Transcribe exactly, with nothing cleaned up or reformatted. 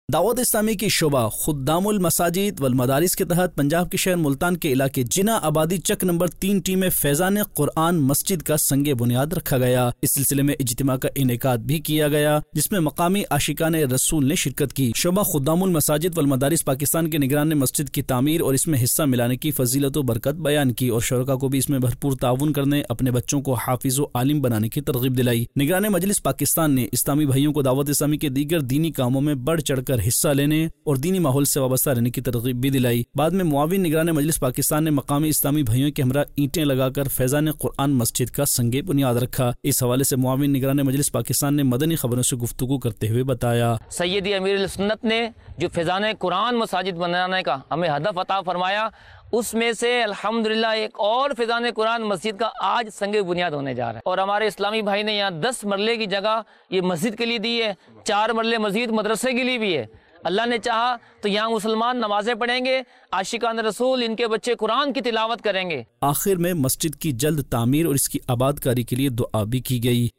دعوت اسلامی کی شعبہ خدام المساجد والمدارس کے تحت پنجاب کے شہر ملتان کے علاقے جنا آبادی چک نمبر تین ٹی میں فیضان قرآن مسجد کا سنگ بنیاد رکھا گیا۔ اس سلسلے میں اجتماع کا انعقاد بھی کیا گیا جس میں مقامی عاشقان رسول نے شرکت کی۔ شعبہ خدام المساجد والمدارس پاکستان کے نگران نے مسجد کی تعمیر اور اس میں حصہ ملانے کی فضیلت و برکت بیان کی اور شرکاء کو بھی اس میں بھرپور تعاون کرنے، اپنے بچوں کو حافظ و عالم بنانے کی ترغیب دلائی۔ نگران مجلس پاکستان نے اسلامی بھائیوں کو دعوت اسلامی کے دیگر دینی کاموں میں بڑھ چڑھ کر حصہ لینے اور دینی ماحول سے وابستہ رہنے کی ترغیب بھی دلائی۔ بعد میں معاون نگران مجلس پاکستان نے مقامی اسلامی بھائیوں کے ہمراہ اینٹیں لگا کر فیضان قرآن مسجد کا سنگ بنیاد رکھا۔ اس حوالے سے معاون نگران مجلس پاکستان نے مدنی خبروں سے گفتگو کرتے ہوئے بتایا، سیدی امیر السنت نے جو فیضان قرآن مساجد بنانے کا ہمیں ہدف عطا فرمایا، اس میں سے الحمدللہ ایک اور فیضان قرآن مسجد کا آج سنگ بنیاد ہونے جا رہا ہے، اور ہمارے اسلامی بھائی نے یہاں دس مرلے کی جگہ یہ مسجد کے لیے دی ہے، چار مرلے مزید مدرسے کے لیے بھی ہے۔ اللہ نے چاہا تو یہاں مسلمان نمازیں پڑھیں گے، عاشقان رسول ان کے بچے قرآن کی تلاوت کریں گے۔ آخر میں مسجد کی جلد تعمیر اور اس کی آباد کاری کے لیے دعا بھی کی گئی۔